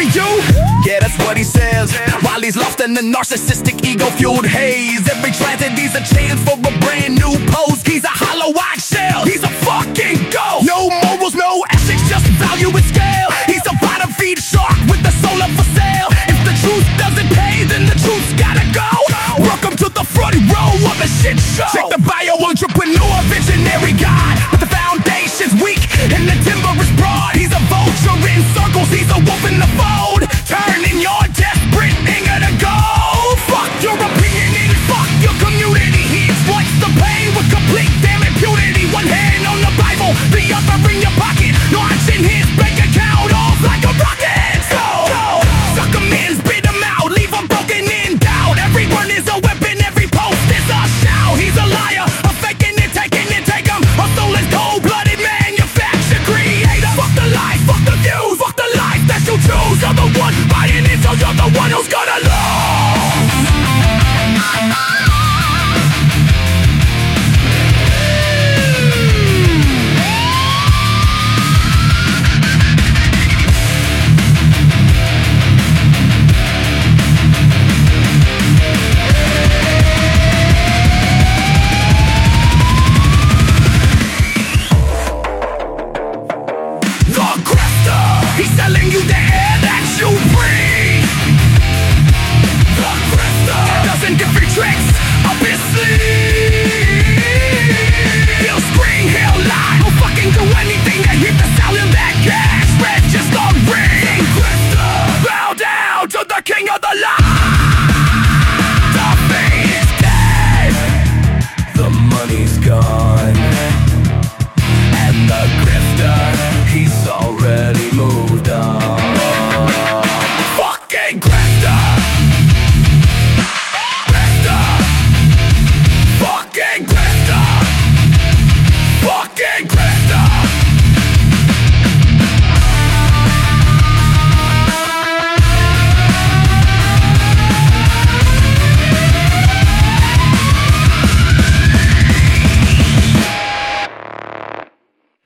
you? Yeah, that's what he says, while he's lost in the narcissistic ego-fueled haze. Every tragedy's a chance for a brand new pose. He's a hollow-eyed shell, he's a fucking ghost. No morals, no ethics, just value and scale. He's a bottom feed shark with the soul up for sale. If the truth doesn't pay, then the truth's gotta go. Welcome to the front row of the shit show. Check the bio entrepreneur.